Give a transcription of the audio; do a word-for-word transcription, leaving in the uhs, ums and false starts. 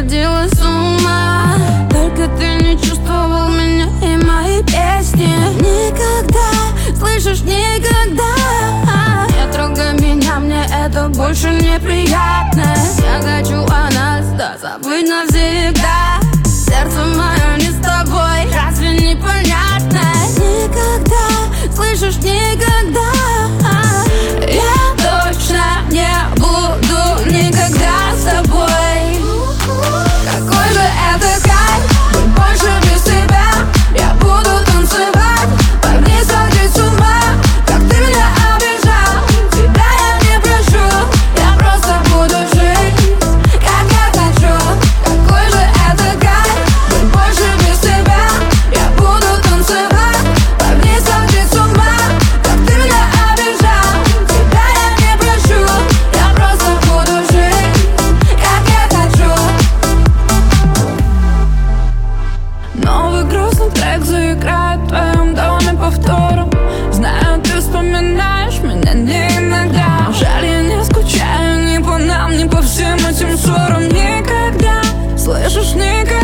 сходила с ума. Только ты не чувствовал меня и мои песни. Никогда, слышишь, никогда не трогай меня, мне это больше неприятно. Я хочу о нас, да, забыть навсегда. Сердце мое не с тобой, разве непонятно? Никогда, слышишь, никогда я точно не буду никогда с тобой. Какой же это кайф, быть больше без тебя. Я буду танцевать, под ней сойти с ума. Как ты меня обижал, тебя я не прошу. Я просто буду жить, как я хочу. Какой же это кайф, быть больше без тебя. Я буду танцевать, под ней сойти с ума. Как ты меня обижал, тебя я не прошу. Я просто буду жить, как я хочу. Новый грустный трек заиграет в твоем доме повтором. Знаю, ты вспоминаешь меня не иногда. Жаль, я не скучаю ни по нам, ни по всем этим ссорам. Никогда, слышишь, никогда